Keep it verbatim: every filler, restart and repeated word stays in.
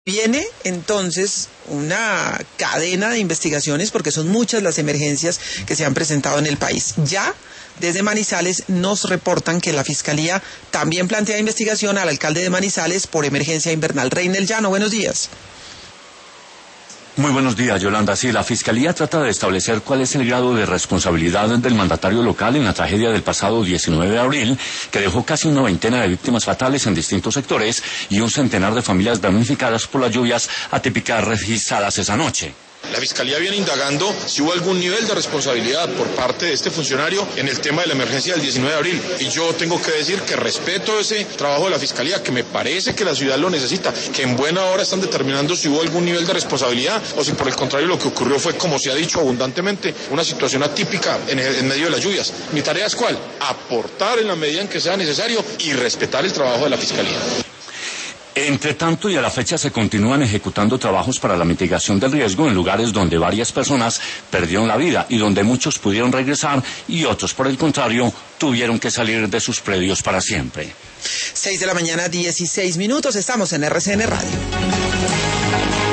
Viene entonces una cadena de investigaciones porque son muchas las emergencias que se han presentado en el país. Ya desde Manizales nos reportan que la Fiscalía también plantea investigación al alcalde de Manizales por emergencia invernal. Reynel Llano, buenos días. Muy buenos días, Yolanda. Sí, la Fiscalía trata de establecer cuál es el grado de responsabilidad del mandatario local en la tragedia del pasado diecinueve de abril, que dejó casi una veintena de víctimas fatales en distintos sectores y un centenar de familias damnificadas por las lluvias atípicas registradas esa noche. La Fiscalía viene indagando si hubo algún nivel de responsabilidad por parte de este funcionario en el tema de la emergencia del diecinueve de abril. Y yo tengo que decir que respeto ese trabajo de la Fiscalía, que me parece que la ciudad lo necesita, que en buena hora están determinando si hubo algún nivel de responsabilidad o si por el contrario lo que ocurrió fue, como se ha dicho abundantemente, una situación atípica en, en medio de las lluvias. Mi tarea es ¿cuál? Aportar en la medida en que sea necesario y respetar el trabajo de la Fiscalía. Entre tanto y a la fecha se continúan ejecutando trabajos para la mitigación del riesgo en lugares donde varias personas perdieron la vida y donde muchos pudieron regresar y otros, por el contrario, tuvieron que salir de sus predios para siempre. seis de la mañana, dieciséis minutos, estamos en R C N Radio.